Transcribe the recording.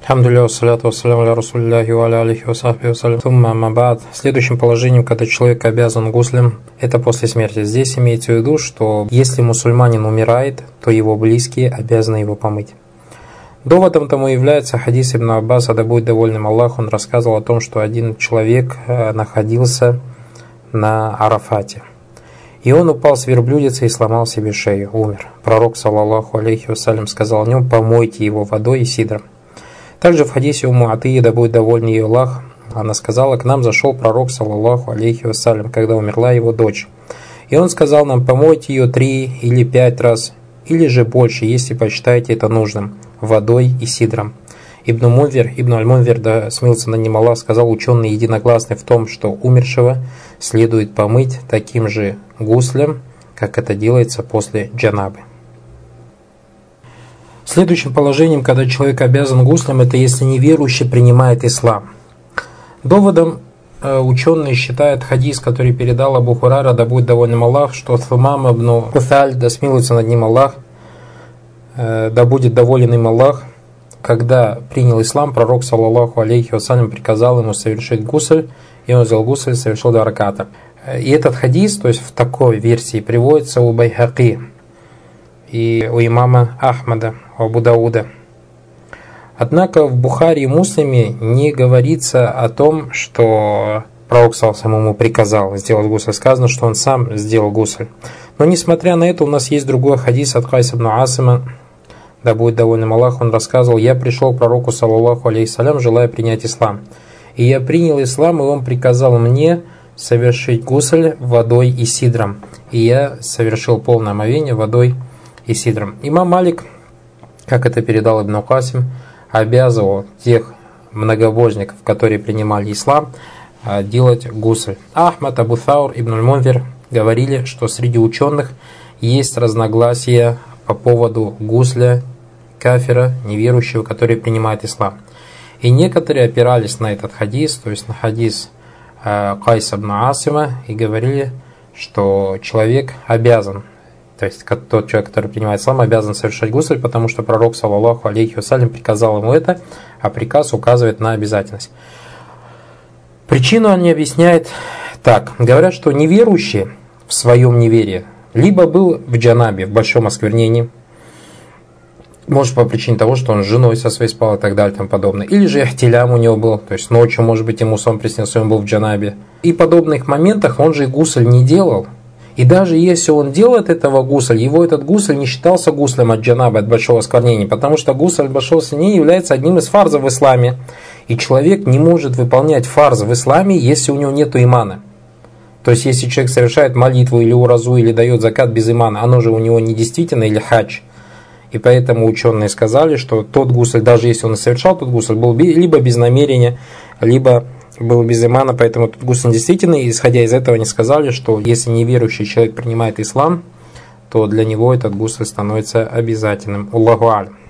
Хамдулилля, вассаляту вассаляму аля расулилляхи ва аля алихи ва сахбихи вассалям. Сумма амма ба'д. Следующим положением, когда человек обязан гуслем, это после смерти. Здесь имеется в виду, что если мусульманин умирает, то его близкие обязаны его помыть. Доводом тому является хадис Ибн Аббаса, да будет довольным Аллах. Он рассказывал о том, что один человек находился на Арафате. И он упал с верблюдицы и сломал себе шею, умер. Пророк, саллаллаху алейхи вассалям, сказал о нем: помойте его водой и сидром. Также в хадисе Умму Атии, да будет доволен ее Аллах, она сказала: к нам зашел пророк, саллаллаху алейхи вассалям, когда умерла его дочь. И он сказал нам: помойте ее 3 или 5 раз, или же больше, если посчитаете это нужным, водой и сидром. Ибн Аль-Мунвир, да смилуется над ним Аллах, сказал: ученые единогласны в том, что умершего следует помыть таким же гуслем, как это делается после джанабы. Следующим положением, когда человек обязан гуслем, это если неверующий принимает ислам. Доводом ученые считают хадис, который передал Абу Хурайра, да будет доволен Аллах, что Сумам ибн Уфаль, да смилуется над ним Аллах, да будет доволен им Аллах, когда принял ислам, пророк, саллаллаху алейхи вассалям, приказал ему совершить гусль, и он взял гусль и совершил 2 раката. И этот хадис, то есть в такой версии, приводится у Байхаки и у имама Ахмада, у Абу Дауда. Однако в Бухари и Муслиме не говорится о том, что пророк саллаллаху ему приказал сделать гусль. Сказано, что он сам сделал гусль. Но несмотря на это, у нас есть другой хадис от Кайса ибн Асима, да будет доволен Аллах. Он рассказывал: я пришел к пророку, саллаллаху алейхи салям, желая принять ислам. И я принял ислам, и он приказал мне совершить гусль водой и сидром. И я совершил полное омовение водой и сидром. Имам Малик, как это передал Ибн Касим, обязывал тех многобожников, которые принимали ислам, делать гусль. Ахмад, Абу Саур, Ибн Аль-Мунвир говорили, что среди ученых есть разногласия по поводу гусля кафира, неверующего, который принимает ислам. И некоторые опирались на этот хадис, то есть на хадис Кайса ибн Асима, и говорили, что человек обязан, то есть тот человек, который принимает ислам, обязан совершать гусль, потому что пророк, саллаллаху алейхи вассалям, приказал ему это, а приказ указывает на обязательность. Причину они объясняют так. Говорят, что неверующий в своем неверии либо был в джанабе, в большом осквернении, может, по причине того, что он с женой со своей спал и так далее и тому подобное, или же ихтилям у него был, то есть ночью, может быть, ему сон приснился, он был в джанабе. И в подобных моментах он же и гусль не делал. И даже если он делает этого гусль, его этот гусль не считался гуслем от джанабы, от большого осквернения, потому что гусль от большого осквернения является одним из фарзов в исламе. И человек не может выполнять фарз в исламе, если у него нет имана. То есть, если человек совершает молитву или уразу, или дает закат без имана, оно же у него не действительно, или хадж. И поэтому ученые сказали, что тот гусль, даже если он и совершал тот гусль, был либо без намерения, либо был без имана, поэтому тот гусль действительно, и исходя из этого они сказали, что если неверующий человек принимает ислам, то для него этот гусль становится обязательным. Аллаху алям.